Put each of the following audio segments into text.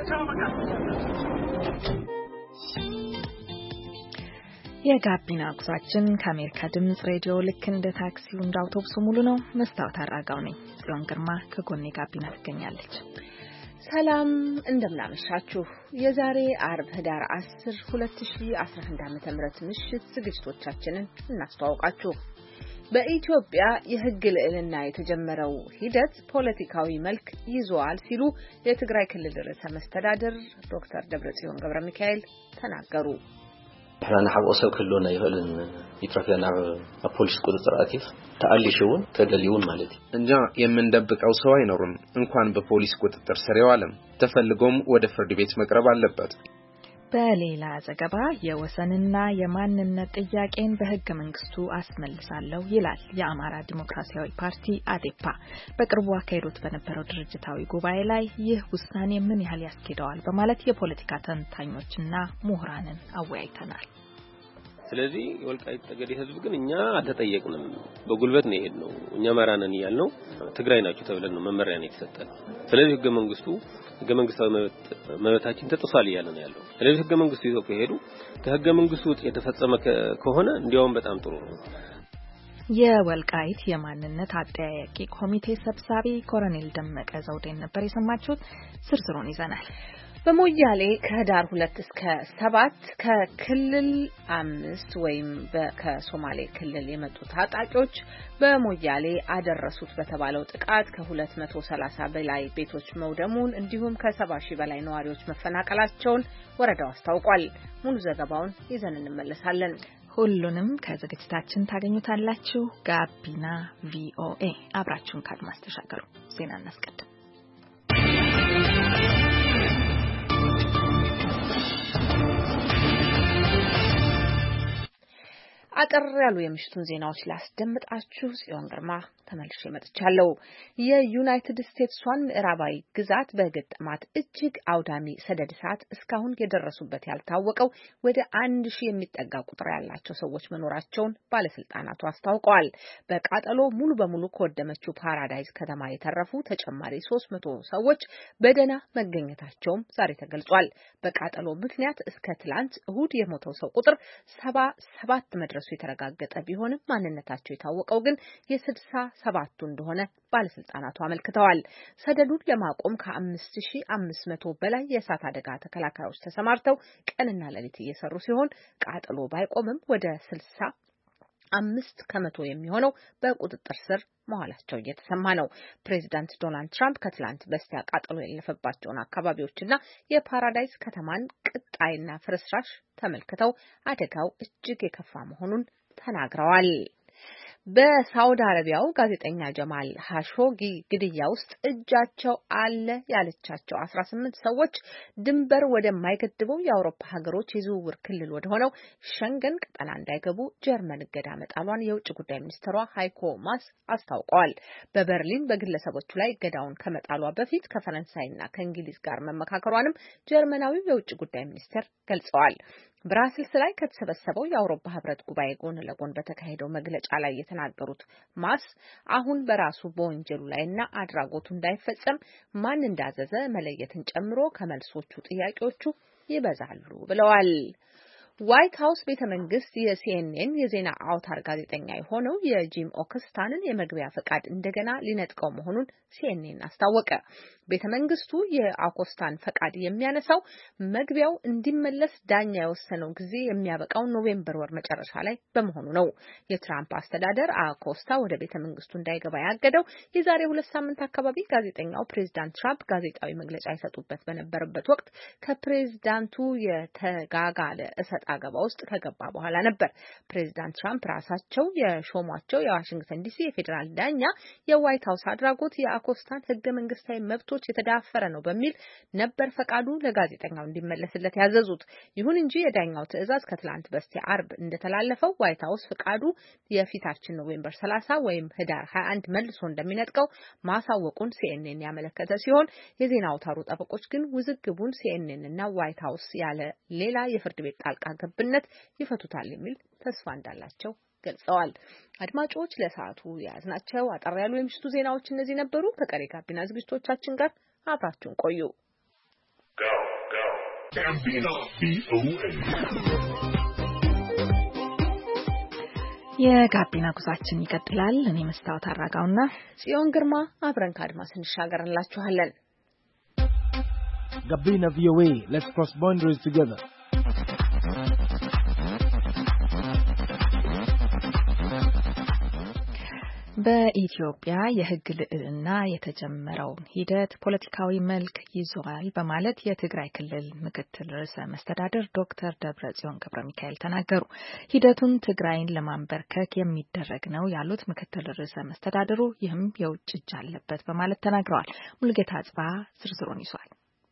የጋቢና ጉዟችን ከአሜሪካ ድምጽ ሬዲዮ ልክ እንደ ታክሲው እንደ አውቶቡሱ ሙሉ ነው። መስታወት አራጋው ነኝ። ጽዮን ግርማ ከጎኔ ጋቢና ትገኛለች። ሰላም እንደምናመሻችሁ። የዛሬ አርብ ህዳር 10 2011 ዓ.ም ምሽት ዝግጅቶቻችንን እናስተዋውቃችሁ። በኢትዮጵያ የህግ ልዕልና የተጀመረው ሂደት ፖለቲካዊ መልክ ይዟል ሲሉ የትግራይ ክልል ርዕሰ መስተዳድር ዶክተር ደብረጽዮን ገብረሚካኤል ተናገሩ። احنا حقوقه كلنا يهلن يترفينا ፖሊስ ቁጥጥር አቲፍ ተአልሽውን ተደሊውን ማለት እንጃ የምንደብቀው ሰው አይኖርም። እንኳን በፖሊስ ቁጥጥር ስር ይዋለም ተፈልጎም ወደ ፍርድ ቤት መቅረብ አለበት። በሌላ ዘገባ የወሰንና የማንነት ጥያቄን በህገ መንግስቱ አስመልሳለሁ ይላል የአማራ ዲሞክራሲያዊ ፓርቲ አዴፓ። በቅርቡ አካሄዶት በነበረው ድርጅታዊ ጉባኤ ላይ ይህ ውሳኔ ምን ያህል ያስኬደዋል በማለት የፖለቲካ ተንታኞችና ምሁራንን አወያይተናል። ስለዚህ ወልቃይት ጠገዴ ህዝብ ግን እኛ አልተጠየቅንም፣ በጉልበት ነው የሄድነው። እኛ ማራነን ያልነው ትግራይ ናችሁ ተብለን ነው መመሪያ ነው የተሰጠን። ስለዚህ ህገ መንግስታዊ መብታችን ተጥሷል እያለ ነው ያለው። ስለዚህ ህገ መንግስቱ ይዘው ከሄዱ ከህገ መንግስቱ ውጭ የተፈጸመ ከሆነ እንዲያውም በጣም ጥሩ ነው። የወልቃይት የማንነት አጠያያቂ ኮሚቴ ሰብሳቢ ኮሎኔል ደመቀ ዘውዴን ነበር የሰማችሁት። ዝርዝሩን ይዘናል። በሞያሌ ከህዳር 2 እስከ 7 ከክልል 5 ወይም ከሶማሌ ክልል የመጡ ታጣቂዎች በሞያሌ አደረሱት በተባለው ጥቃት ከ230 በላይ ቤቶች መውደሙን እንዲሁም ከ70 ሺህ በላይ ነዋሪዎች መፈናቀላቸውን ወረዳው አስታውቋል። ሙሉ ዘገባውን ይዘን እንመለሳለን። ሁሉንም ከዝግጅታችን ታገኙታላችሁ። ጋቢና ቪኦኤ አብራችሁን ካድማስ ተሻገሩ። ዜና እናስቀድም። አጠር ያሉ የምሽቱን ዜናዎች ላስደምጣችሁ። ጽዮን ግርማ ተመልሼ መጥቻለሁ። የዩናይትድ ስቴትስዋን ምዕራባዊ ግዛት በገጠማት እጅግ አውዳሚ ሰደድ እሳት እስካሁን የደረሱበት ያልታወቀው ወደ 1000 የሚጠጋ ቁጥር ያላቸው ሰዎች መኖራቸውን ባለስልጣናቱ አስታውቀዋል። በቃጠሎ ሙሉ በሙሉ ከወደመችው ፓራዳይዝ ከተማ የተረፉ ተጨማሪ 300 ሰዎች በደህና መገኘታቸውም ዛሬ ተገልጿል። በቃጠሎ ምክንያት እስከ ትላንት እሁድ የሞተው ሰው ቁጥር 77 መድረሱ የተረጋገጠ ቢሆንም ማንነታቸው የታወቀው ግን የ67ቱ እንደሆነ ባለስልጣናቱ አመልክተዋል። ሰደዱን ለማቆም ከ5500 በላይ የእሳት አደጋ ተከላካዮች ተሰማርተው ቀንና ሌሊት እየሰሩ ሲሆን ቃጠሎ ባይቆምም ወደ 65 ከመቶ የሚሆነው በቁጥጥር ስር መዋላቸው እየተሰማ ነው። ፕሬዚዳንት ዶናልድ ትራምፕ ከትላንት በስቲያ ቃጠሎ ያለፈባቸውን አካባቢዎችና የፓራዳይዝ ከተማን ቅጣይና ፍርስራሽ ተመልክተው አደጋው እጅግ የከፋ መሆኑን ተናግረዋል። በሳውዲ አረቢያው ጋዜጠኛ ጀማል ሀሾጊ ግድያ ውስጥ እጃቸው አለ ያለቻቸው 18 ሰዎች ድንበር ወደማይገድበው የአውሮፓ ሀገሮች የዝውውር ክልል ወደ ሆነው ሸንገን ቀጠና እንዳይገቡ ጀርመን እገዳ መጣሏን የውጭ ጉዳይ ሚኒስትሯ ሃይኮ ማስ አስታውቀዋል። በበርሊን በግለሰቦቹ ላይ እገዳውን ከመጣሏ በፊት ከፈረንሳይና ከእንግሊዝ ጋር መመካከሯንም ጀርመናዊው የውጭ ጉዳይ ሚኒስትር ገልጸዋል። ብራስልስ ላይ ከተሰበሰበው የአውሮፓ ህብረት ጉባኤ ጎን ለጎን በተካሄደው መግለጫ ላይ የተናገሩት ማስ አሁን በራሱ በወንጀሉ ላይና አድራጎቱ እንዳይፈጸም ማን እንዳዘዘ መለየትን ጨምሮ ከመልሶቹ ጥያቄዎቹ ይበዛሉ ብለዋል። ዋይት ሀውስ ቤተመንግስት የሲኤንኤን የዜና አውታር ጋዜጠኛ የሆነው የጂም ኦክስታንን የመግቢያ ፈቃድ እንደገና ሊነጥቀው መሆኑን ሲኤንኤን አስታወቀ። ቤተመንግስቱ የአኮስታን ፈቃድ የሚያነሳው መግቢያው እንዲመለስ ዳኛ የወሰነው ጊዜ የሚያበቃው ኖቬምበር ወር መጨረሻ ላይ በመሆኑ ነው። የትራምፕ አስተዳደር አኮስታ ወደ ቤተመንግስቱ እንዳይገባ ያገደው የዛሬ 2 ሳምንት አካባቢ ጋዜጠኛው ፕሬዚዳንት ትራምፕ ጋዜጣዊ መግለጫ ይሰጡበት በነበረበት ወቅት ከፕሬዚዳንቱ የተጋጋለ እሰጥ አገባ ውስጥ ከገባ በኋላ ነበር። ፕሬዚዳንት ትራምፕ ራሳቸው የሾሟቸው የዋሽንግተን ዲሲ የፌዴራል ዳኛ የዋይት ሀውስ አድራጎት የአኮስታን ህገ መንግስታዊ መብቶች የተዳፈረ ነው በሚል ነበር ፈቃዱ ለጋዜጠኛው እንዲመለስለት ያዘዙት። ይሁን እንጂ የዳኛው ትዕዛዝ ከትላንት በስቲያ አርብ እንደተላለፈው ዋይት ሀውስ ፈቃዱ የፊታችን ኖቬምበር 30 ወይም ህዳር 21 መልሶ እንደሚነጥቀው ማሳወቁን ሲኤንኤን ያመለከተ ሲሆን የዜና አውታሩ ጠበቆች ግን ውዝግቡን ሲኤንኤን እና ዋይት ሀውስ ያለ ሌላ የፍርድ ቤት ጣልቃ ገብነት ይፈቱታል የሚል ተስፋ እንዳላቸው ገልጸዋል። አድማጮች ለሰዓቱ ያዝናቸው አጠር ያሉ የምሽቱ ዜናዎች እነዚህ ነበሩ። ከቀሪ ጋቢና ዝግጅቶቻችን ጋር አብራችሁን ቆዩ። Gambino VOA. የጋቢና ጉዟችን ይቀጥላል። እኔ መስታወት አራጋውና ጽዮን ግርማ አብረን ከአድማስ እንሻገርላችኋለን። Gabina VOA, let's cross boundaries together. በኢትዮጵያ የሕግ ልዕልና የተጀመረው ሂደት ፖለቲካዊ መልክ ይዟል በማለት የትግራይ ክልል ምክትል ርዕሰ መስተዳድር ዶክተር ደብረጽዮን ገብረሚካኤል ተናገሩ። ሂደቱን ትግራይን ለማንበርከክ የሚደረግ ነው ያሉት ምክትል ርዕሰ መስተዳድሩ ይህም የውጭ እጅ አለበት በማለት ተናግረዋል። ሙልጌታ አጽባ ዝርዝሩን ይዟል።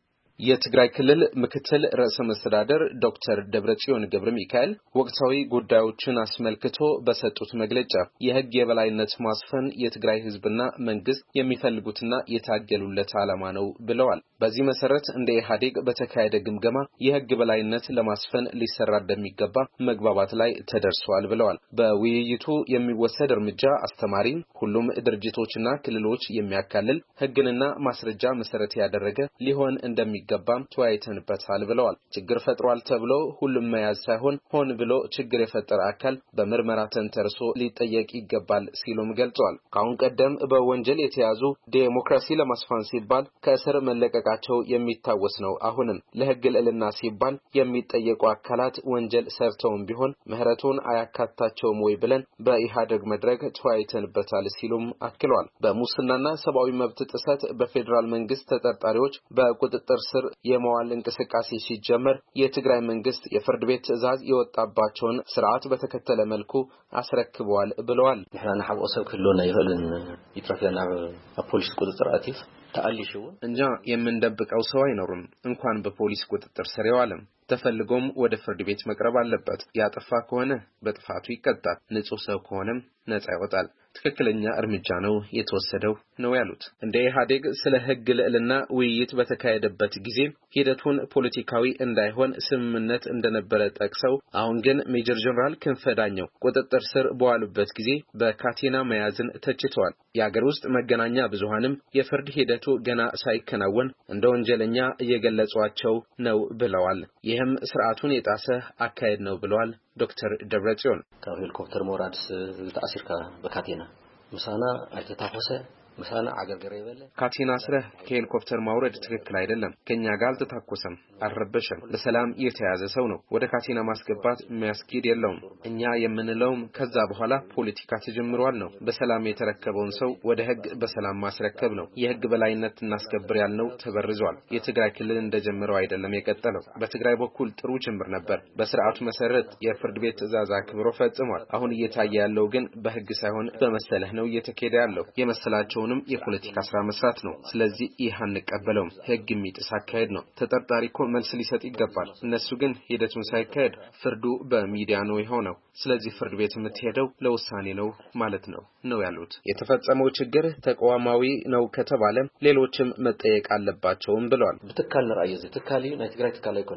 የትግራይ ክልል ምክትል ርዕሰ መስተዳድር ዶክተር ደብረጽዮን ገብረሚካኤል ወቅታዊ ጉዳዮችን አስመልክቶ በሰጡት መግለጫ የሕግ የበላይነት ማስፈን የትግራይ ሕዝብና መንግስት የሚፈልጉትና የታገሉለት ዓላማ ነው ብለዋል። በዚህ መሰረት እንደ ኢህአዴግ በተካሄደ ግምገማ የሕግ በላይነት ለማስፈን ሊሰራ እንደሚገባ መግባባት ላይ ተደርሷል ብለዋል። በውይይቱ የሚወሰድ እርምጃ አስተማሪ፣ ሁሉም ድርጅቶችና ክልሎች የሚያካልል ሕግንና ማስረጃ መሰረት ያደረገ ሊሆን እንደሚገባም ተወያይተንበታል ብለዋል። ችግር ፈጥሯል ተብሎ ሁሉም መያዝ ሳይሆን ሆን ብሎ ችግር የፈጠረ አካል በምርመራ ተንተርሶ ሊጠየቅ ይገባል ሲሉም ገልጸዋል። ከአሁን ቀደም በወንጀል የተያዙ ዴሞክራሲ ለማስፋን ሲባል ከእስር መለቀቃቸው የሚታወስ ነው። አሁንም ለሕግ ልዕልና ሲባል የሚጠየቁ አካላት ወንጀል ሰርተውም ቢሆን ምህረቱን አያካታቸውም ወይ ብለን በኢህአዴግ መድረክ ተወያይተንበታል ሲሉም አክለዋል። በሙስናና ሰብአዊ መብት ጥሰት በፌዴራል መንግስት ተጠርጣሪዎች በቁጥጥር ስር የመዋል እንቅስቃሴ ሲጀመር የትግራይ መንግስት የፍርድ ቤት ትዕዛዝ የወጣባቸውን ስርዓት በተከተለ መልኩ አስረክበዋል ብለዋል። ንሕና ንሓብኦ ሰብ ክህልወና ይኽእልን ኢትዮጵያና ፖሊስ ቁጥጥር አቲፍ ተአሊሽው እንጃ የምንደብቀው ሰው አይኖርም። እንኳን በፖሊስ ቁጥጥር ስር የዋለም ተፈልጎም ወደ ፍርድ ቤት መቅረብ አለበት። ያጠፋ ከሆነ በጥፋቱ ይቀጣል፣ ንጹህ ሰው ከሆነም ነፃ ይወጣል። ትክክለኛ እርምጃ ነው የተወሰደው ነው ያሉት። እንደ ኢህአዴግ ስለ ሕግ ልዕልና ውይይት በተካሄደበት ጊዜ ሂደቱን ፖለቲካዊ እንዳይሆን ስምምነት እንደነበረ ጠቅሰው አሁን ግን ሜጀር ጀነራል ክንፈ ዳኘው ቁጥጥር ስር በዋሉበት ጊዜ በካቴና መያዝን ተችተዋል። የአገር ውስጥ መገናኛ ብዙሃንም የፍርድ ሂደቱ ገና ሳይከናወን እንደ ወንጀለኛ እየገለጿቸው ነው ብለዋል። ይህም ስርዓቱን የጣሰ አካሄድ ነው ብለዋል ዶክተር ደብረጽዮን። ካብ ሄሊኮፕተር ሞራድስ ተአሲርካ በካቴና ምሳና አይተታፈሰ ምሳና አገርገረ ይበለ ካቴና ስረህ ከሄሊኮፕተር ማውረድ ትክክል አይደለም። ከኛ ጋር አልተታኮሰም፣ አልረበሸም። ለሰላም የተያዘ ሰው ነው። ወደ ካቴና ማስገባት የሚያስኬድ የለውም። እኛ የምንለውም ከዛ በኋላ ፖለቲካ ተጀምሯል ነው። በሰላም የተረከበውን ሰው ወደ ሕግ በሰላም ማስረከብ ነው። የሕግ በላይነት እናስከብር ያልነው ተበርዟል። የትግራይ ክልል እንደጀመረው አይደለም የቀጠለው። በትግራይ በኩል ጥሩ ጅምር ነበር። በስርዓቱ መሰረት የፍርድ ቤት ትዕዛዝ አክብሮ ፈጽሟል። አሁን እየታየ ያለው ግን በሕግ ሳይሆን በመሰለህ ነው እየተካሄደ ያለው። የመሰላቸው የፖለቲካ ስራ መስራት ነው። ስለዚህ ይህ አንቀበለውም። ሕግ የሚጥስ አካሄድ ነው። ተጠርጣሪ እኮ መልስ ሊሰጥ ይገባል። እነሱ ግን ሂደቱን ሳይካሄድ ፍርዱ በሚዲያ ነው የሆነው። ስለዚህ ፍርድ ቤት የምትሄደው ለውሳኔ ነው ማለት ነው ያሉት። የተፈጸመው ችግር ተቋማዊ ነው ከተባለ ሌሎችም መጠየቅ አለባቸውም ብለዋል። ብትካል ንራእየ እዚ ትካል ናይ ትግራይ ትካል አይኮነ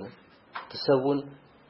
ተሰቡን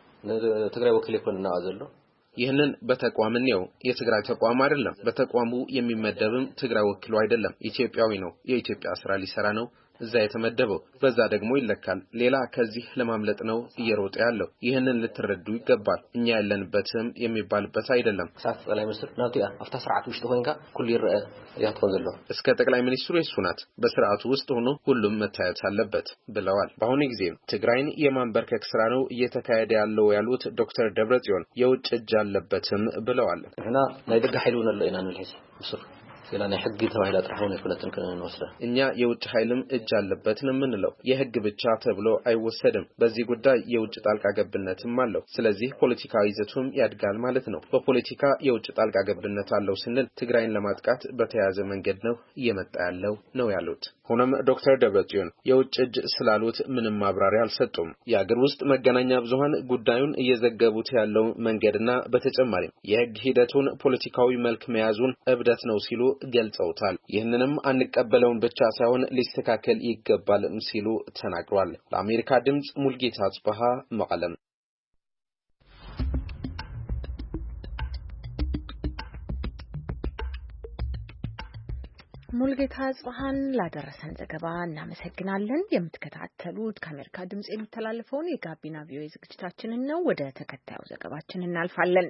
ትግራይ ወኪል ይኮን ነው አዘሎ ይህንን በተቋም ነው። የትግራይ ተቋም አይደለም። በተቋሙ የሚመደብም ትግራይ ወክሎ አይደለም። ኢትዮጵያዊ ነው። የኢትዮጵያ ስራ ሊሰራ ነው እዛ የተመደበው። በዛ ደግሞ ይለካል። ሌላ ከዚህ ለማምለጥ ነው እየሮጠ ያለው። ይህንን ልትረዱ ይገባል። እኛ ያለንበትም የሚባልበት አይደለም። ሳት ጠቅላይ ሚኒስትር ናውቲያ አፍታ ስርዓት ውስጥ ሆንጋ ኩል ይረአ ያትቆን ዘሎ እስከ ጠቅላይ ሚኒስትሩ የሱናት በስርዓቱ ውስጥ ሆኖ ሁሉም መታየት አለበት ብለዋል። በአሁኑ ጊዜ ትግራይን የማንበርከክ ስራ ነው እየተካሄደ ያለው ያሉት ዶክተር ደብረጽዮን የውጭ እጅ አለበትም ብለዋል። እና ናይ ደጋ ኃይሉ ነው ለና ነው ልሂስ ምስር ስለና ሕግ ተባይላ ጥራሁን የፈለጥን ከነወስደ እኛ የውጭ ኃይልም እጅ አለበት ነው የምንለው። የሕግ ብቻ ተብሎ አይወሰድም። በዚህ ጉዳይ የውጭ ጣልቃ ገብነትም አለው። ስለዚህ ፖለቲካዊ ይዘቱም ያድጋል ማለት ነው። በፖለቲካ የውጭ ጣልቃ ገብነት አለው ስንል ትግራይን ለማጥቃት በተያዘ መንገድ ነው እየመጣ ያለው ነው ያሉት። ሆኖም ዶክተር ደብረጽዮን የውጭ እጅ ስላሉት ምንም ማብራሪያ አልሰጡም። የአገር ውስጥ መገናኛ ብዙሃን ጉዳዩን እየዘገቡት ያለው መንገድና በተጨማሪም የሕግ ሂደቱን ፖለቲካዊ መልክ መያዙን እብደት ነው ሲሉ ገልጸውታል። ይህንንም አንቀበለውን ብቻ ሳይሆን ሊስተካከል ይገባል ሲሉ ተናግሯል። ለአሜሪካ ድምጽ ሙልጌታ አጽባሃ መቀለም። ሙልጌታ ጽባሃን ላደረሰን ዘገባ እናመሰግናለን። የምትከታተሉት ከአሜሪካ ድምጽ የሚተላለፈውን የጋቢና ቪኦኤ ዝግጅታችንን ነው። ወደ ተከታዩ ዘገባችን እናልፋለን።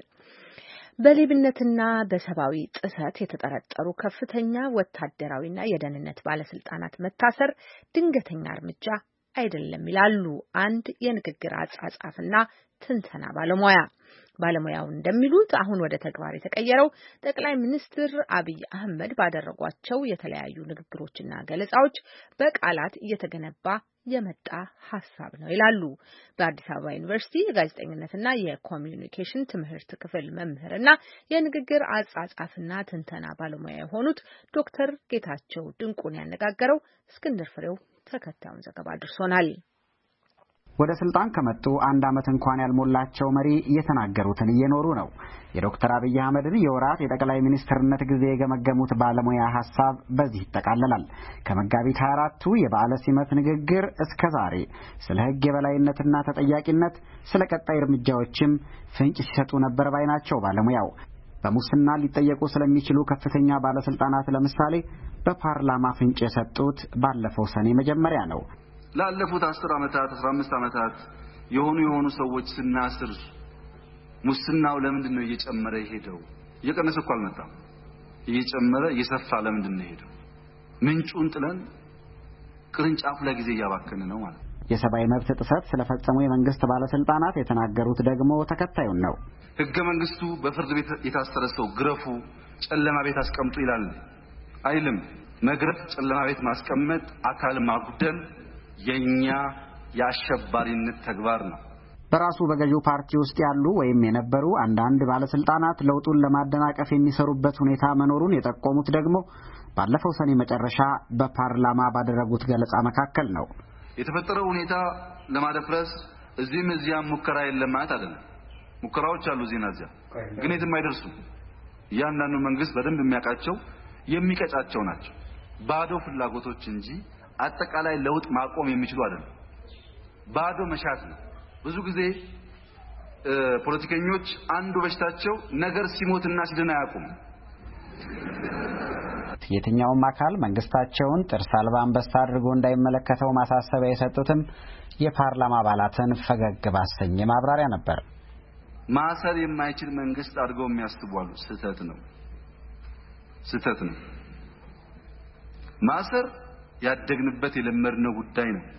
በሌብነትና በሰብአዊ ጥሰት የተጠረጠሩ ከፍተኛ ወታደራዊና የደህንነት ባለስልጣናት መታሰር ድንገተኛ እርምጃ አይደለም ይላሉ አንድ የንግግር አጻጻፍና ትንተና ባለሙያው እንደሚሉት አሁን ወደ ተግባር የተቀየረው ጠቅላይ ሚኒስትር አብይ አህመድ ባደረጓቸው የተለያዩ ንግግሮችና ገለጻዎች በቃላት እየተገነባ የመጣ ሐሳብ ነው ይላሉ። በአዲስ አበባ ዩኒቨርሲቲ የጋዜጠኝነትና የኮሚዩኒኬሽን ትምህርት ክፍል መምህርና የንግግር አጻጻፍና ትንተና ባለሙያ የሆኑት ዶክተር ጌታቸው ድንቁን ያነጋገረው እስክንድር ፍሬው ተከታዩን ዘገባ አድርሶናል። ወደ ስልጣን ከመጡ አንድ ዓመት እንኳን ያልሞላቸው መሪ እየተናገሩትን እየኖሩ ነው። የዶክተር አብይ አህመድን የወራት የጠቅላይ ሚኒስትርነት ጊዜ የገመገሙት ባለሙያ ሐሳብ በዚህ ይጠቃለላል። ከመጋቢት 24ቱ የበዓለ ሲመት ንግግር እስከ ዛሬ ስለ ሕግ የበላይነትና ተጠያቂነት፣ ስለ ቀጣይ እርምጃዎችም ፍንጭ ሲሰጡ ነበር ባይ ናቸው ባለሙያው። በሙስና ሊጠየቁ ስለሚችሉ ከፍተኛ ባለስልጣናት ለምሳሌ በፓርላማ ፍንጭ የሰጡት ባለፈው ሰኔ መጀመሪያ ነው። ላለፉት 10 ዓመታት 15 ዓመታት የሆኑ ሰዎች ስናስር ሙስናው ለምንድን ነው እየጨመረ የሄደው? እየቀነሰ እኮ አልመጣም። እየጨመረ እየሰፋ ለምንድን ነው የሄደው? ምንጩን ጥለን ቅርንጫፉ ላይ ጊዜ እያባከነ ነው ማለት። የሰብአዊ መብት ጥሰት ስለፈጸሙ የመንግስት ባለስልጣናት የተናገሩት ደግሞ ተከታዩን ነው። ሕገ መንግስቱ በፍርድ ቤት የታሰረ ሰው ግረፉ፣ ጨለማ ቤት አስቀምጡ ይላል አይልም። መግረፍ፣ ጨለማ ቤት ማስቀመጥ፣ አካል ማጉደል የኛ የአሸባሪነት ተግባር ነው። በራሱ በገዢው ፓርቲ ውስጥ ያሉ ወይም የነበሩ አንዳንድ ባለስልጣናት ለውጡን ለማደናቀፍ የሚሰሩበት ሁኔታ መኖሩን የጠቆሙት ደግሞ ባለፈው ሰኔ መጨረሻ በፓርላማ ባደረጉት ገለጻ መካከል ነው። የተፈጠረው ሁኔታ ለማደፍረስ እዚህም እዚያም ሙከራ የለም ማለት አይደለም። ሙከራዎች አሉ እዚህና እዚያ፣ ግን የትም አይደርሱም። እያንዳንዱ መንግስት በደንብ የሚያውቃቸው የሚቀጫቸው ናቸው። ባዶ ፍላጎቶች እንጂ አጠቃላይ ለውጥ ማቆም የሚችሉ አይደለም። ባዶ መሻት ነው። ብዙ ጊዜ ፖለቲከኞች አንዱ በሽታቸው ነገር ሲሞትና ሲድን አያውቁም። የትኛውም አካል መንግስታቸውን ጥርስ አልባ አንበሳ አድርጎ እንዳይመለከተው ማሳሰቢያ የሰጡትም የፓርላማ አባላትን ፈገግ ባሰኘ ማብራሪያ ነበር። ማሰር የማይችል መንግስት አድርገው የሚያስቡ አሉ። ስህተት ነው። ማሰር ያደግንበት የለመድነው ጉዳይ ነው።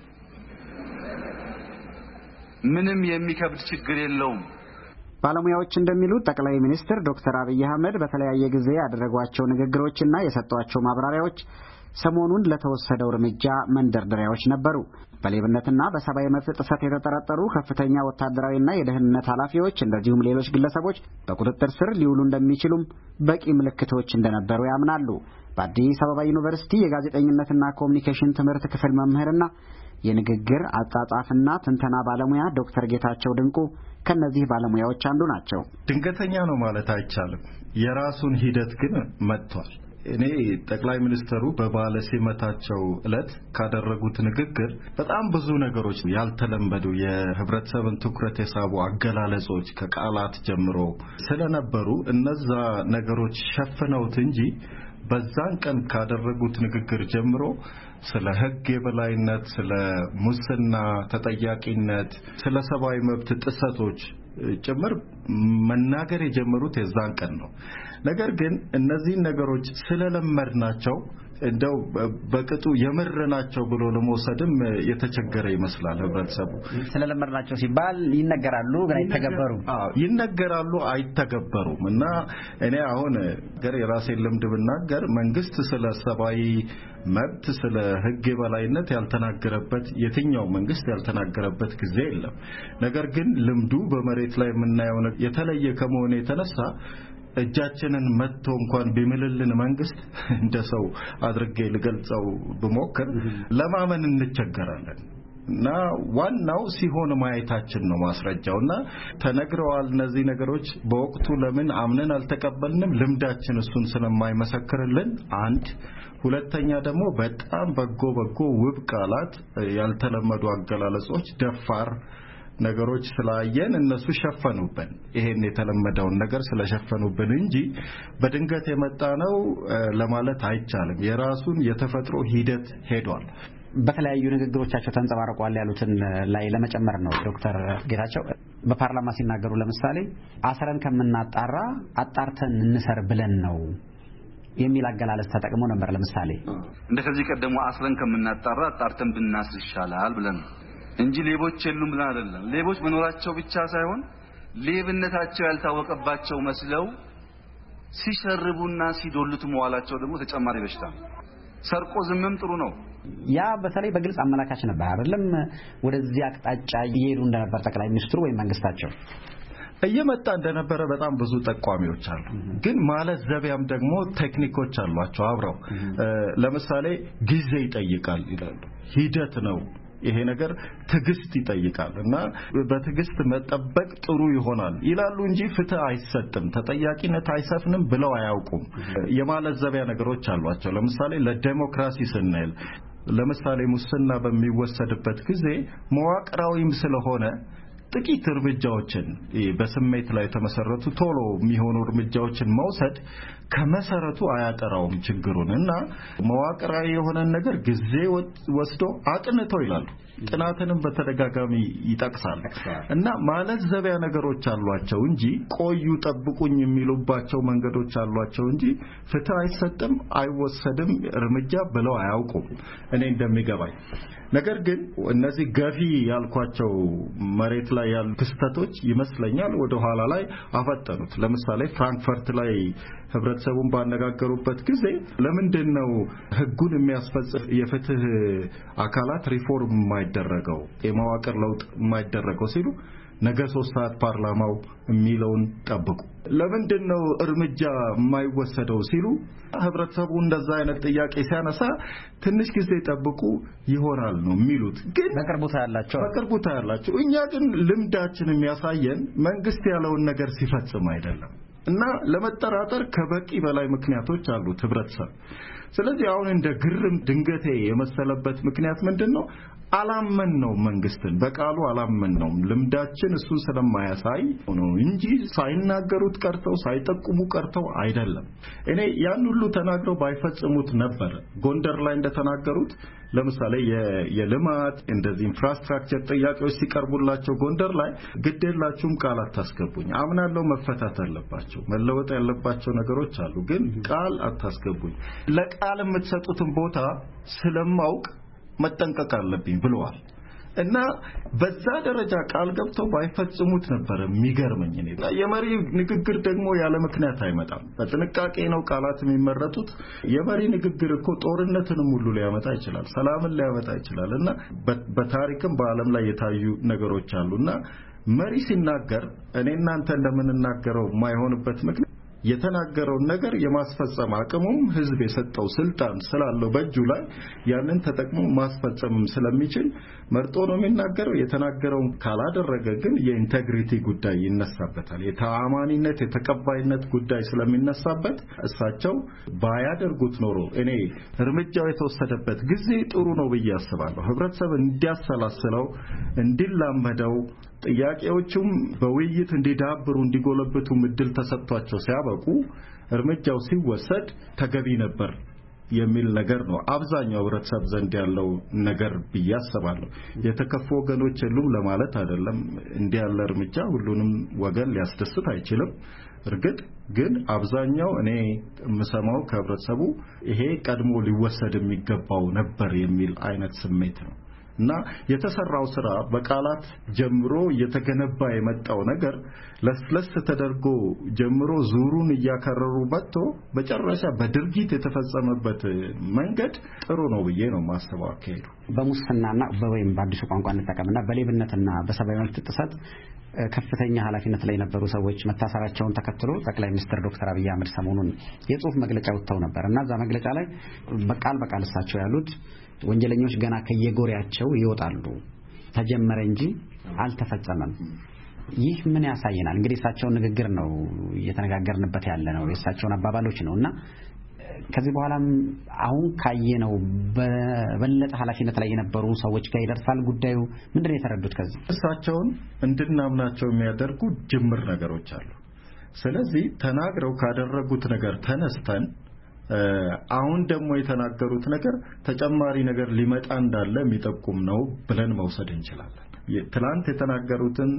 ምንም የሚከብድ ችግር የለውም። ባለሙያዎች እንደሚሉት ጠቅላይ ሚኒስትር ዶክተር አብይ አህመድ በተለያየ ጊዜ ያደረጓቸው ንግግሮችና የሰጧቸው ማብራሪያዎች ሰሞኑን ለተወሰደው እርምጃ መንደርደሪያዎች ነበሩ። በሌብነትና በሰብአዊ መብት ጥሰት የተጠረጠሩ ከፍተኛ ወታደራዊና የደህንነት ኃላፊዎች እንደዚሁም ሌሎች ግለሰቦች በቁጥጥር ስር ሊውሉ እንደሚችሉም በቂ ምልክቶች እንደነበሩ ያምናሉ። በአዲስ አበባ ዩኒቨርሲቲ የጋዜጠኝነትና ኮሚኒኬሽን ትምህርት ክፍል መምህርና የንግግር አጻጻፍና ትንተና ባለሙያ ዶክተር ጌታቸው ድንቁ ከነዚህ ባለሙያዎች አንዱ ናቸው። ድንገተኛ ነው ማለት አይቻልም። የራሱን ሂደት ግን መጥቷል። እኔ ጠቅላይ ሚኒስትሩ በበዓለ ሲመታቸው ዕለት ካደረጉት ንግግር በጣም ብዙ ነገሮች ያልተለመዱ የህብረተሰብን ትኩረት የሳቡ አገላለጾች ከቃላት ጀምሮ ስለነበሩ እነዛ ነገሮች ሸፍነውት እንጂ በዛን ቀን ካደረጉት ንግግር ጀምሮ ስለ ሕግ የበላይነት፣ ስለ ሙስና ተጠያቂነት፣ ስለ ሰብአዊ መብት ጥሰቶች ጭምር መናገር የጀመሩት የዛን ቀን ነው። ነገር ግን እነዚህ ነገሮች ስለለመድናቸው እንደው በቅጡ የምርናቸው ብሎ ለመውሰድም የተቸገረ ይመስላል ህብረተሰቡ። ስለለመድናቸው ሲባል ይነገራሉ ግን አይተገበሩም። ይነገራሉ አይተገበሩም። እና እኔ አሁን የራሴን ልምድ ብናገር መንግስት ስለ ሰብአዊ መብት ስለ ሕግ የበላይነት ያልተናገረበት የትኛው መንግስት ያልተናገረበት ጊዜ የለም። ነገር ግን ልምዱ በመሬት ላይ የምናየው የተለየ ከመሆኑ የተነሳ እጃችንን መጥቶ እንኳን ቢምልልን መንግስት እንደሰው አድርጌ ልገልጸው ብሞክር ለማመን እንቸገራለን። እና ዋናው ሲሆን ማየታችን ነው ማስረጃውና ተነግረዋል። እነዚህ ነገሮች በወቅቱ ለምን አምነን አልተቀበልንም? ልምዳችን እሱን ስለማይመሰክርልን አንድ። ሁለተኛ ደግሞ በጣም በጎ ውብ ቃላት፣ ያልተለመዱ አገላለጾች፣ ደፋር ነገሮች ስላየን እነሱ ሸፈኑብን ይሄን የተለመደውን ነገር ስለሸፈኑብን እንጂ በድንገት የመጣ ነው ለማለት አይቻልም የራሱን የተፈጥሮ ሂደት ሄዷል በተለያዩ ንግግሮቻቸው ተንጸባርቋል ያሉትን ላይ ለመጨመር ነው ዶክተር ጌታቸው በፓርላማ ሲናገሩ ለምሳሌ አስረን ከምናጣራ አጣርተን እንሰር ብለን ነው የሚል አገላለጽ ተጠቅሞ ነበር ለምሳሌ እንደዚህ ቀደሙ አስረን ከምናጣራ አጣርተን ብናስር ይሻላል ብለን እንጂ ሌቦች የሉም ብለን አይደለም ሌቦች መኖራቸው ብቻ ሳይሆን ሌብነታቸው ያልታወቀባቸው መስለው ሲሸርቡና ሲዶሉት መዋላቸው ደግሞ ተጨማሪ በሽታ ነው ሰርቆ ዝምም ጥሩ ነው ያ በተለይ በግልጽ አመላካች ነበር አይደለም ወደዚህ አቅጣጫ እየሄዱ እንደነበር ጠቅላይ ሚኒስትሩ ወይ መንግስታቸው እየመጣ እንደነበረ በጣም ብዙ ተቋሚዎች አሉ ግን ማለት ዘቢያም ደግሞ ቴክኒኮች አሏቸው አብረው ለምሳሌ ጊዜ ይጠይቃል ይላሉ ሂደት ነው ይሄ ነገር ትግስት ይጠይቃል እና በትግስት መጠበቅ ጥሩ ይሆናል ይላሉ እንጂ ፍትህ አይሰጥም ተጠያቂነት አይሰፍንም ብለው አያውቁም የማለት ዘቢያ ነገሮች አሏቸው ለምሳሌ ለዲሞክራሲ ስንል ለምሳሌ ሙስና በሚወሰድበት ጊዜ መዋቅራዊም ስለሆነ ጥቂት እርምጃዎችን በስሜት ላይ ተመሰረቱ ቶሎ የሚሆኑ እርምጃዎችን መውሰድ ከመሰረቱ አያጠራውም ችግሩንና መዋቅራዊ የሆነ ነገር ጊዜ ወስዶ አጥንቶ ይላሉ ጥናትንም በተደጋጋሚ ይጠቅሳል እና ማለት ዘቢያ ነገሮች አሏቸው እንጂ ቆዩ ጠብቁኝ የሚሉባቸው መንገዶች አሏቸው እንጂ ፍትህ አይሰጥም አይወሰድም እርምጃ ብለው አያውቁም እኔ እንደሚገባኝ ነገር ግን እነዚህ ገፊ ያልኳቸው መሬት ላይ ያሉ ክስተቶች ይመስለኛል ወደ ኋላ ላይ አፈጠኑት ለምሳሌ ፍራንክፈርት ላይ ህብረተሰቡን ባነጋገሩበት ጊዜ ለምንድነው ህጉን የሚያስፈጽም የፍትህ አካላት ሪፎርም የማይደረገው የመዋቅር ለውጥ የማይደረገው ሲሉ ነገ 3 ሰዓት ፓርላማው የሚለውን ጠብቁ ለምንድነው እርምጃ የማይወሰደው ሲሉ ህብረተሰቡ እንደዛ አይነት ጥያቄ ሲያነሳ ትንሽ ጊዜ ጠብቁ ይሆናል ነው የሚሉት ግን በቅርቡ ታያላችሁ እኛ ግን ልምዳችን የሚያሳየን መንግስት ያለውን ነገር ሲፈጽም አይደለም እና ለመጠራጠር ከበቂ በላይ ምክንያቶች አሉት ህብረተሰብ ስለዚህ አሁን እንደ ግርም ድንገቴ የመሰለበት ምክንያት ምንድነው አላመን ነው መንግስትን በቃሉ አላመን ነው ልምዳችን እሱ ስለማያሳይ ነው እንጂ ሳይናገሩት ቀርተው ሳይጠቁሙ ቀርተው አይደለም እኔ ያን ሁሉ ተናግረው ባይፈጽሙት ነበር ጎንደር ላይ እንደተናገሩት ለምሳሌ የልማት እንደዚህ ኢንፍራስትራክቸር ጥያቄዎች ሲቀርቡላቸው ጎንደር ላይ ግዴላችሁም ቃል አታስገቡኝ አምናለሁ መፈታት አለባቸው መለወጥ ያለባቸው ነገሮች አሉ ግን ቃል አታስገቡኝ ለቃል የምትሰጡትን ቦታ ስለማውቅ መጠንቀቅ አለብኝ ብለዋል እና በዛ ደረጃ ቃል ገብተው ባይፈጽሙት ነበር የሚገርመኝ እኔ የመሪ ንግግር ደግሞ ያለ ምክንያት አይመጣም በጥንቃቄ ነው ቃላት የሚመረጡት የመሪ ንግግር እኮ ጦርነትንም ሁሉ ሊያመጣ ይችላል ሰላምን ሊያመጣ ይችላል እና በታሪክም በአለም ላይ የታዩ ነገሮች አሉና መሪ ሲናገር እኔ እናንተ እንደምንናገረው የማይሆንበት ምክንያት የተናገረው ነገር የማስፈጸም አቅሙም ህዝብ የሰጠው ስልጣን ስላለው በእጁ ላይ ያንን ተጠቅሞ ማስፈጸም ስለሚችል መርጦ ነው የሚናገረው የተናገረውን ካላደረገ ግን የኢንቴግሪቲ ጉዳይ ይነሳበታል የተአማኒነት የተቀባይነት ጉዳይ ስለሚነሳበት እሳቸው ባያደርጉት ኖሮ እኔ እርምጃው የተወሰደበት ጊዜ ጥሩ ነው ብዬ አስባለሁ ህብረተሰብ እንዲያሰላስለው እንዲላመደው ጥያቄዎቹም በውይይት እንዲዳብሩ እንዲጎለብቱ ምድል ተሰጥቷቸው ሲያበቁ እርምጃው ሲወሰድ ተገቢ ነበር የሚል ነገር ነው አብዛኛው ህብረተሰብ ዘንድ ያለው ነገር ብያስባለሁ የተከፉ ወገኖች የሉም ለማለት አይደለም እንዲያለ እርምጃ ሁሉንም ወገን ሊያስደስት አይችልም እርግጥ ግን አብዛኛው እኔ የምሰማው ከህብረተሰቡ ይሄ ቀድሞ ሊወሰድ የሚገባው ነበር የሚል አይነት ስሜት ነው እና የተሰራው ስራ በቃላት ጀምሮ እየተገነባ የመጣው ነገር ለስለስ ተደርጎ ጀምሮ ዙሩን እያከረሩ መጥቶ በጨረሻ በድርጊት የተፈጸመበት መንገድ ጥሩ ነው ብዬ ነው ማስተዋል አካሄዱ በሙስናና በወይም በአዲሱ ቋንቋ እንጠቀምና በሌብነትና በሰብአዊ መብት ጥሰት ከፍተኛ ኃላፊነት ላይ የነበሩ ሰዎች መታሰራቸውን ተከትሎ ጠቅላይ ሚኒስትር ዶክተር አብይ አህመድ ሰሞኑን የጽሁፍ መግለጫ ወጥተው ነበር እና ዛ መግለጫ ላይ በቃል እሳቸው ያሉት ወንጀለኞች ገና ከየጎሪያቸው ይወጣሉ ተጀመረ እንጂ አልተፈጸመም ይህ ምን ያሳየናል እንግዲህ እሳቸው ንግግር ነው እየተነጋገርንበት ያለ ነው የእሳቸውን አባባሎች ነውና ከዚህ በኋላም አሁን ካየነው በበለጠ ኃላፊነት ላይ የነበሩ ሰዎች ጋር ይደርሳል ጉዳዩ። ምንድነው የተረዱት? ከዚህ እሳቸውን እንድናምናቸው የሚያደርጉ ጅምር ነገሮች አሉ። ስለዚህ ተናግረው ካደረጉት ነገር ተነስተን አሁን ደግሞ የተናገሩት ነገር ተጨማሪ ነገር ሊመጣ እንዳለ የሚጠቁም ነው ብለን መውሰድ እንችላለን። ትላንት የተናገሩትን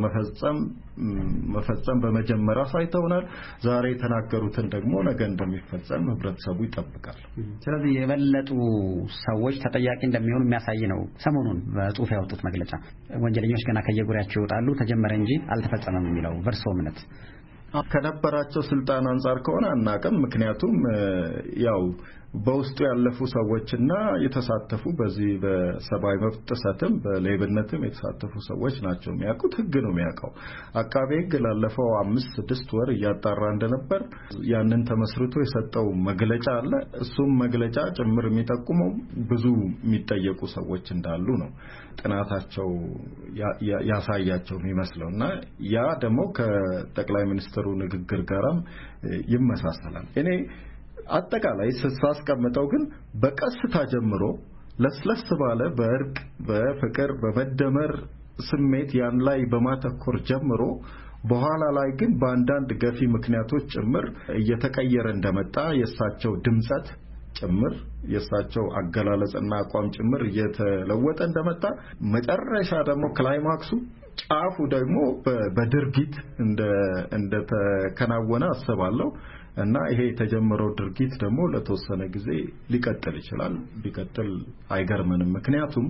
መፈጸም በመጀመሪያ ሳይተውናል። ዛሬ የተናገሩትን ደግሞ ነገ እንደሚፈጸም ህብረተሰቡ ይጠብቃል። ስለዚህ የበለጡ ሰዎች ተጠያቂ እንደሚሆኑ የሚያሳይ ነው። ሰሞኑን በጽሁፍ ያወጡት መግለጫ ወንጀለኞች ገና ከየጉሪያቸው ይወጣሉ ተጀመረ እንጂ አልተፈጸመም የሚለው በርሶ እምነት ከነበራቸው ስልጣን አንፃር ከሆነ አናቀም። ምክንያቱም ያው በውስጡ ያለፉ ሰዎችና የተሳተፉ በዚህ በሰብአዊ መብት ጥሰትም በሌብነትም የተሳተፉ ሰዎች ናቸው የሚያውቁት። ህግ ነው የሚያውቀው። አቃቤ ህግ ላለፈው 5-6 ወር እያጣራ እንደነበር ያንን ተመስርቶ የሰጠው መግለጫ አለ። እሱም መግለጫ ጭምር የሚጠቁመው ብዙ የሚጠየቁ ሰዎች እንዳሉ ነው ጥናታቸው ያሳያቸው የሚመስለውና ያ ደግሞ ከጠቅላይ ሚኒስትሩ ንግግር ጋርም ይመሳሰላል። እኔ አጠቃላይ ሳስቀምጠው ግን በቀስታ ጀምሮ ለስለስ ባለ በእርቅ በፍቅር በመደመር ስሜት ያን ላይ በማተኮር ጀምሮ በኋላ ላይ ግን በአንዳንድ ገፊ ምክንያቶች ጭምር እየተቀየረ እንደመጣ የሳቸው ድምጸት ጭምር የሳቸው አገላለጽና አቋም ጭምር እየተለወጠ እንደመጣ መጨረሻ ደግሞ ክላይማክሱ ጫፉ ደግሞ በድርጊት እንደተከናወነ አስባለሁ እና ይሄ የተጀመረው ድርጊት ደግሞ ለተወሰነ ጊዜ ሊቀጥል ይችላል። ቢቀጥል አይገርምንም። ምክንያቱም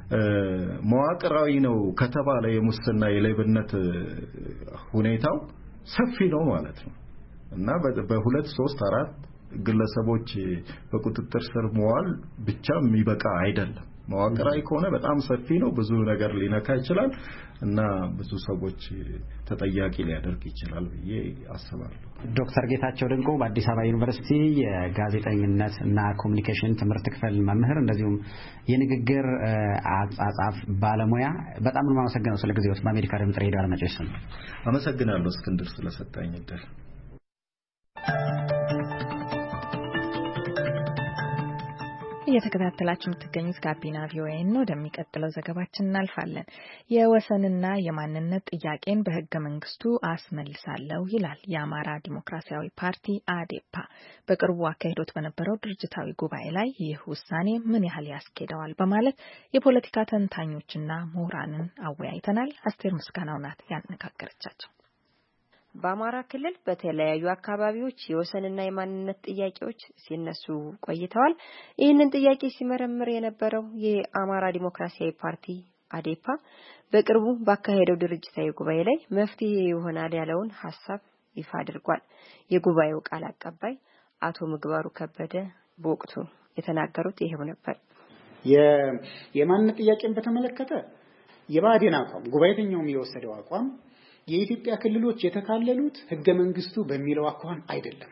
መዋቅራዊ ነው ከተባለ የሙስና የሌብነት ሁኔታው ሰፊ ነው ማለት ነው እና በ2-3-4 ግለሰቦች በቁጥጥር ስር መዋል ብቻ የሚበቃ አይደለም። መዋቅራዊ ከሆነ በጣም ሰፊ ነው። ብዙ ነገር ሊነካ ይችላል እና ብዙ ሰዎች ተጠያቂ ሊያደርግ ይችላል ብዬ አስባለሁ። ዶክተር ጌታቸው ድንቁ በአዲስ አበባ ዩኒቨርሲቲ የጋዜጠኝነት እና ኮሙኒኬሽን ትምህርት ክፍል መምህር እንደዚሁም የንግግር አጻጻፍ ባለሙያ፣ በጣም ነው የማመሰግነው ስለ ጊዜዎት። በአሜሪካ ድምጽ ሬዲዮ አድማጮች ስም አመሰግናለሁ እስክንድር ስለሰጠኝ እድል። እየተከታተላችሁ የምትገኙት ጋቢና ቪኦኤ ነው። ወደሚቀጥለው ዘገባችን እናልፋለን። የወሰንና የማንነት ጥያቄን በህገ መንግስቱ አስመልሳለሁ ይላል የአማራ ዲሞክራሲያዊ ፓርቲ አዴፓ። በቅርቡ አካሂዶት በነበረው ድርጅታዊ ጉባኤ ላይ ይህ ውሳኔ ምን ያህል ያስኬደዋል በማለት የፖለቲካ ተንታኞችና ምሁራንን አወያይተናል። አስቴር ምስጋናው ናት ያነጋገረቻቸው። በአማራ ክልል በተለያዩ አካባቢዎች የወሰንና የማንነት ጥያቄዎች ሲነሱ ቆይተዋል። ይህንን ጥያቄ ሲመረምር የነበረው የአማራ ዲሞክራሲያዊ ፓርቲ አዴፓ በቅርቡ ባካሄደው ድርጅታዊ ጉባኤ ላይ መፍትሄ ይሆናል ያለውን ሐሳብ ይፋ አድርጓል። የጉባኤው ቃል አቀባይ አቶ ምግባሩ ከበደ በወቅቱ የተናገሩት ይሄው ነበር። የማንነት ጥያቄን በተመለከተ የባዴን አቋም ጉባኤተኛው የወሰደው አቋም የኢትዮጵያ ክልሎች የተካለሉት ህገ መንግስቱ በሚለው አኳኋን አይደለም።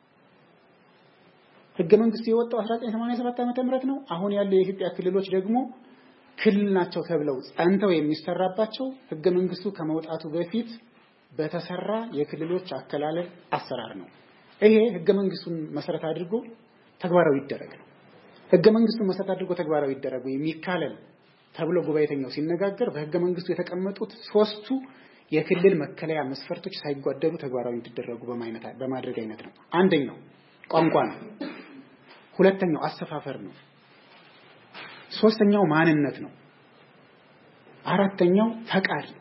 ህገ መንግስቱ የወጣው 1987 ዓመተ ምህረት ነው። አሁን ያለው የኢትዮጵያ ክልሎች ደግሞ ክልል ናቸው ተብለው ጸንተው የሚሰራባቸው ህገ መንግስቱ ከመውጣቱ በፊት በተሰራ የክልሎች አከላለል አሰራር ነው። ይሄ ህገ መንግስቱን መሰረት አድርጎ ተግባራዊ ይደረግ ነው። ህገ መንግስቱን መሰረት አድርጎ ተግባራዊ ይደረግ የሚካለል ተብሎ ጉባኤተኛው ሲነጋገር በህገ መንግስቱ የተቀመጡት 3ቱ የክልል መከለያ መስፈርቶች ሳይጓደሉ ተግባራዊ እንዲደረጉ በማድረግ አይነት ነው። አንደኛው ቋንቋ ነው። ሁለተኛው አሰፋፈር ነው። ሶስተኛው ማንነት ነው። አራተኛው ፈቃድ ነው።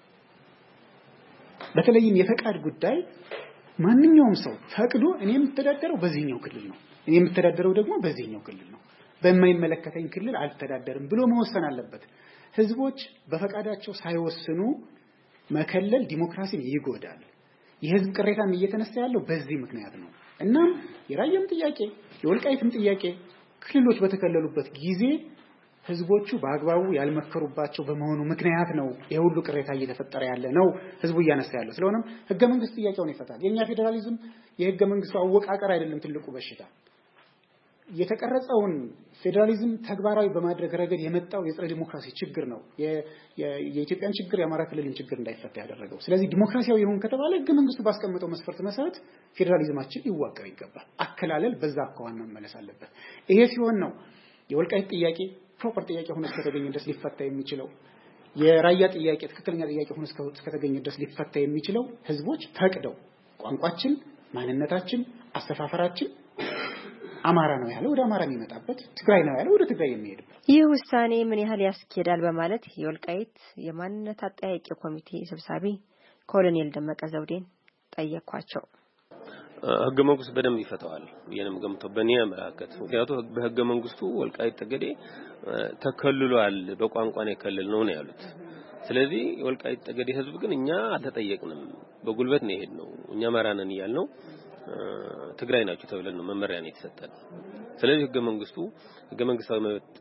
በተለይም የፈቃድ ጉዳይ ማንኛውም ሰው ፈቅዶ እኔ የምተዳደረው በዚህኛው ክልል ነው፣ እኔ የምተዳደረው ደግሞ በዚህኛው ክልል ነው፣ በማይመለከተኝ ክልል አልተዳደርም ብሎ መወሰን አለበት። ህዝቦች በፈቃዳቸው ሳይወስኑ መከለል ዲሞክራሲን ይጎዳል። የህዝብ ቅሬታም እየተነሳ ያለው በዚህ ምክንያት ነው። እናም የራየም ጥያቄ የወልቃይትም ጥያቄ ክልሎች በተከለሉበት ጊዜ ህዝቦቹ በአግባቡ ያልመከሩባቸው በመሆኑ ምክንያት ነው የሁሉ ቅሬታ እየተፈጠረ ያለ ነው ህዝቡ እያነሳ ያለው። ስለሆነም ህገ መንግስት ጥያቄውን ይፈታል። የኛ ፌደራሊዝም የህገ መንግስቱ አወቃቀር አይደለም ትልቁ በሽታ። የተቀረጸውን ፌዴራሊዝም ተግባራዊ በማድረግ ረገድ የመጣው የጸረ ዲሞክራሲ ችግር ነው የኢትዮጵያን ችግር የአማራ ክልልን ችግር እንዳይፈታ ያደረገው። ስለዚህ ዲሞክራሲያዊ ይሁን ከተባለ ህገ መንግስቱ ባስቀመጠው መስፈርት መሰረት ፌዴራሊዝማችን ሊዋቀር ይገባል። አከላለል በዛ አኳኋን መመለስ አለበት። ይሄ ሲሆን ነው የወልቃይት ጥያቄ ፕሮፐር ጥያቄ ሆኖ እስከተገኘ ድረስ ሊፈታ የሚችለው። የራያ ጥያቄ ትክክለኛ ጥያቄ ሆኖ እስከተገኘ ድረስ ሊፈታ የሚችለው ህዝቦች ፈቅደው ቋንቋችን፣ ማንነታችን፣ አስተፋፈራችን አማራ ነው ያለው ወደ አማራ የሚመጣበት፣ ትግራይ ነው ያለው ወደ ትግራይ የሚሄድበት። ይህ ውሳኔ ምን ያህል ያስኬዳል በማለት የወልቃይት የማንነት አጠያቂ ኮሚቴ ሰብሳቢ ኮሎኔል ደመቀ ዘውዴን ጠየኳቸው። ህገ መንግስቱ በደንብ ይፈታዋል የነም ገምተው በእኔ አመለካከት። ምክንያቱም በህገ መንግስቱ ወልቃይት ጠገዴ ተከልሏል፣ በቋንቋ ነው የከለል ነው ያሉት። ስለዚህ ወልቃይት ጠገዴ ህዝብ ግን እኛ አልተጠየቅንም፣ በጉልበት ነው የሄድነው፣ እኛ አማራ ነን ያልነው ትግራይ ናቸው ተብለን ነው መመሪያ ነው የተሰጠን። ስለዚህ ህገ መንግስታዊ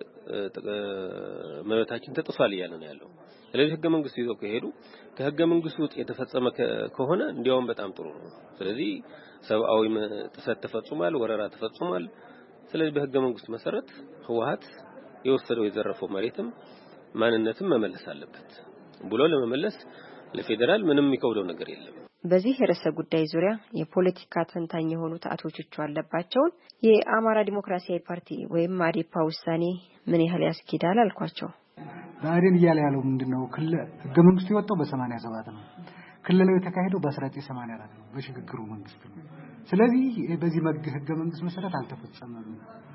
መብታችን ተጥሷል እያለ ነው ያለው። ስለዚህ ህገ መንግስቱ ይዘው ከሄዱ ከህገ መንግስቱ ውጭ የተፈጸመ ከሆነ እንዲያውም በጣም ጥሩ ነው። ስለዚህ ሰብአዊ ጥሰት ተፈጽሟል፣ ወረራ ተፈጽሟል። ስለዚህ በህገ መንግስቱ መሰረት ህወሓት የወሰደው የዘረፈው መሬትም ማንነትም መመለስ አለበት ብሎ ለመመለስ ለፌደራል ምንም የሚከብደው ነገር የለም። በዚህ ርዕሰ ጉዳይ ዙሪያ የፖለቲካ ተንታኝ የሆኑት አቶ ቹቹ አለባቸውን የአማራ ዲሞክራሲያዊ ፓርቲ ወይም አዴፓ ውሳኔ ምን ያህል ያስኬዳል አልኳቸው። ባይደን እያለ ያለው ምንድነው? ህገ መንግስቱ የወጣው በ87 ነው። ክልላዊ የተካሄደው በ1984 ነው፣ በሽግግሩ መንግስት ነው። ስለዚህ በዚህ ህገ መንግስት መሰረት አልተፈጸመም።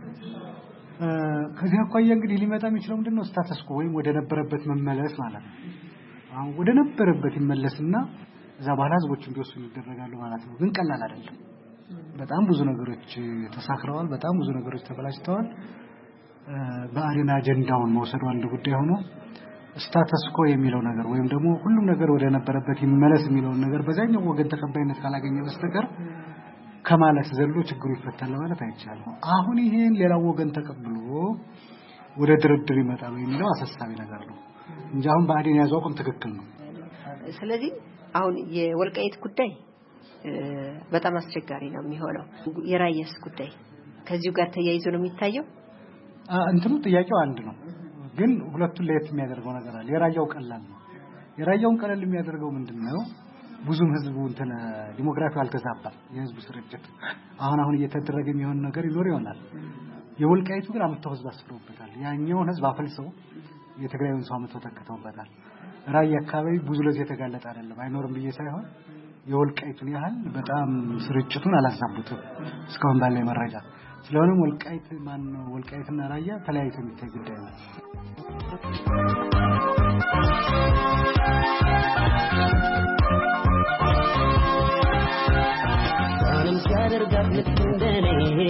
ከዚህ አኳያ እንግዲህ ሊመጣ የሚችለው ምንድነው? ስታተስ ኮ ወይም ወደ ነበረበት መመለስ ማለት ነው። አሁን ወደ ነበረበት ይመለስና እዛ በኋላ ህዝቦች እንዲወስኑ ይደረጋሉ ማለት ነው። ግን ቀላል አይደለም። በጣም ብዙ ነገሮች ተሳክረዋል፣ በጣም ብዙ ነገሮች ተበላሽተዋል። በአሬና አጀንዳውን መውሰዱ አንድ ጉዳይ ሆኖ ስታተስ ኮ የሚለው ነገር ወይም ደግሞ ሁሉም ነገር ወደ ነበረበት ይመለስ የሚለው ነገር በዛኛው ወገን ተቀባይነት ካላገኘ በስተቀር ከማለት ዘሎ ችግሩ ይፈታል ማለት አይቻልም። አሁን ይሄን ሌላው ወገን ተቀብሎ ወደ ድርድር ይመጣል የሚለው አሳሳቢ ነገር ነው እንጂ አሁን በአዴን ያዘው አቋም ትክክል ነው። ስለዚህ አሁን የወልቃይት ጉዳይ በጣም አስቸጋሪ ነው የሚሆነው። የራያስ ጉዳይ ከዚሁ ጋር ተያይዞ ነው የሚታየው። እንትኑ ጥያቄው አንድ ነው፣ ግን ሁለቱን ለየት የሚያደርገው ነገር አለ። የራያው ቀላል ነው። የራያውን ቀላል የሚያደርገው ምንድነው? ብዙም ህዝቡ ዲሞግራፊው አልተዛባም። የህዝቡ ስርጭት አሁን እየተደረገ የሚሆን ነገር ይኖር ይሆናል። የወልቃይቱ ግን አመጣው ህዝብ አስፍሮበታል። ያኛውን ህዝብ አፈልሰው የትግራይውን ሰው አመጣው ተከተውበታል። ራያ አካባቢ ብዙ ለዚህ የተጋለጠ አይደለም፣ አይኖርም ብዬ ሳይሆን የወልቃይቱን ያህል በጣም ስርጭቱን አላዛቡትም እስካሁን ባለው መረጃ። ስለሆነም ወልቃይትና ራያ ተለያይተው የሚታይ ጉዳይ ነው። አንም ሲያደርጋት ልትንደኔ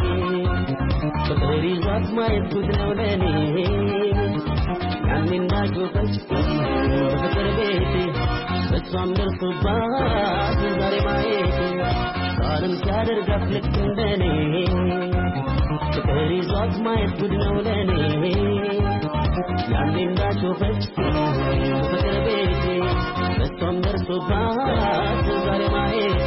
ፍቅር ይዟት ማየት ጉድ ነው ለኔ ያንና ጆፈች በፍቅር ቤቴ በሷም ደርሶባት ዛሬ ማየት አንም ሲያደርጋት ልትንደኔ ፍቅር ይዟት ማየት ጉድ ነው ለኔ ያንና ጆፈች በፍቅር ቤቴ በሷም ደርሶባት ዛሬ ማየት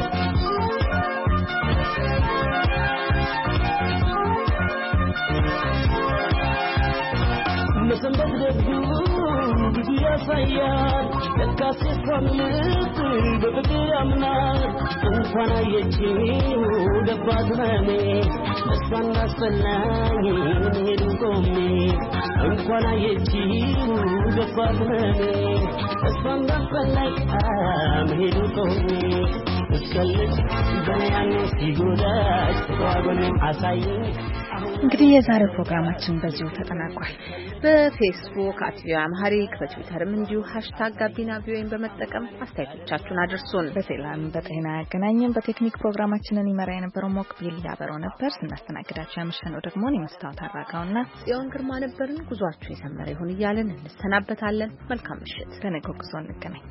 መስንበት ደጉ ብዙ ያሳያል ለካስ ሰምት በፍቅር ያምናል እንኳን አየችው ገባት መኔ እሷን አስፈላኝ ሄዱ ቆሜ እንኳን አየችው ገባት መኔ እሷን አስፈላኝ ሄዱ ቆሜ እስከልጅ በያን ሲጎዳች ተዋጎን አሳየኝ። እንግዲህ የዛሬው ፕሮግራማችን በዚሁ ተጠናቋል። በፌስቡክ @ቪኦኤአምሃሪክ በትዊተርም እንዲሁ #ጋቢናቪኦኤን በመጠቀም አስተያየቶቻችሁን አድርሱን። በሰላም በጤና ያገናኘን። በቴክኒክ ፕሮግራማችንን ይመራ የነበረው ሞክቢል ያበረው ነበር። ስናስተናግዳችሁ ያመሸነው ደግሞ መስታወት አራጋውና ጽዮን ግርማ ነበርን። ጉዟችሁ የሰመረ ይሁን እያልን እንሰናበታለን። መልካም ምሽት። በነገው ጉዞ እንገናኝ።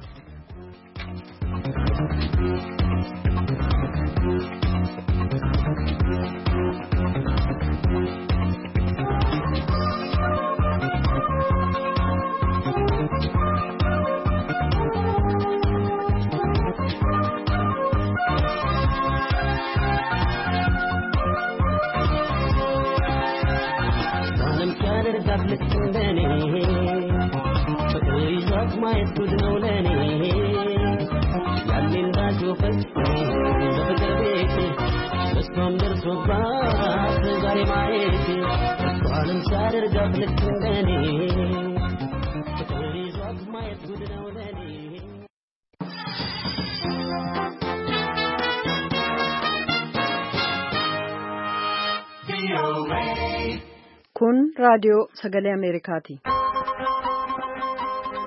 ማየት ጉድ ነው ለኔ ያኔ እንዳሾፈች በፍቅር ቤት እሷም ደርሶባት ዛሬ ማየት እሷንም ሳደርጋት ልክ እንደኔ ፍቅር ይዟት ማየት ጉድ ነው ለኔ Kun raadiyoo sagalee Ameerikaati.